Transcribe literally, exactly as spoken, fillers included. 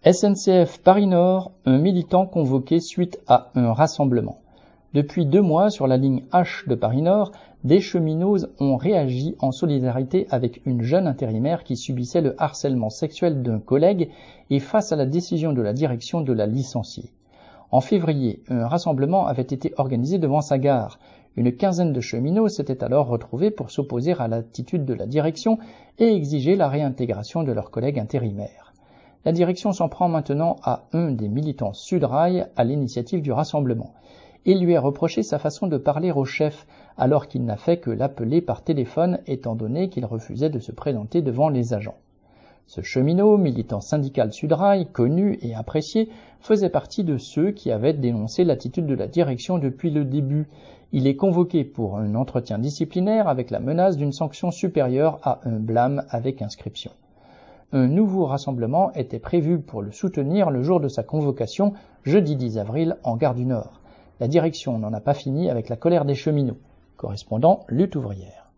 S N C F Paris Nord, un militant convoqué suite à un rassemblement. Depuis deux mois, sur la ligne H de Paris Nord, des cheminots ont réagi en solidarité avec une jeune intérimaire qui subissait le harcèlement sexuel d'un collègue et face à la décision de la direction de la licencier. En février, un rassemblement avait été organisé devant sa gare. Une quinzaine de cheminots s'étaient alors retrouvés pour s'opposer à l'attitude de la direction et exiger la réintégration de leur collègue intérimaire. La direction s'en prend maintenant à un des militants Sudrail à l'initiative du rassemblement. Il lui est reproché sa façon de parler au chef, alors qu'il n'a fait que l'appeler par téléphone étant donné qu'il refusait de se présenter devant les agents. Ce cheminot, militant syndical Sudrail, connu et apprécié, faisait partie de ceux qui avaient dénoncé l'attitude de la direction depuis le début. Il est convoqué pour un entretien disciplinaire avec la menace d'une sanction supérieure à un blâme avec inscription. Un nouveau rassemblement était prévu pour le soutenir le jour de sa convocation, jeudi dix avril, en gare du Nord. La direction n'en a pas fini avec la colère des cheminots. Correspondant Lutte ouvrière.